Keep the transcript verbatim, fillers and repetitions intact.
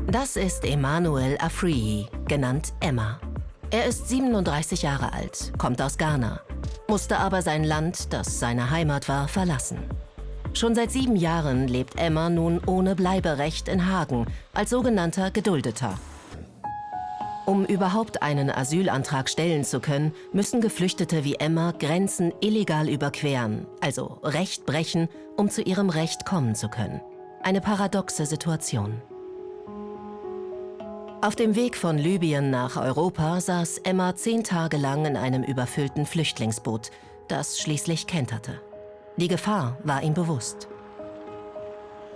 Das ist Emmanuel Afriyie, genannt Emma. Er ist siebenunddreißig Jahre alt, kommt aus Ghana, musste aber sein Land, das seine Heimat war, verlassen. Schon seit sieben Jahren lebt Emma nun ohne Bleiberecht in Hagen, als sogenannter Geduldeter. Um überhaupt einen Asylantrag stellen zu können, müssen Geflüchtete wie Emma Grenzen illegal überqueren, also Recht brechen, um zu ihrem Recht kommen zu können. Eine paradoxe Situation. Auf dem Weg von Libyen nach Europa saß Emma zehn Tage lang in einem überfüllten Flüchtlingsboot, das schließlich kenterte. Die Gefahr war ihm bewusst.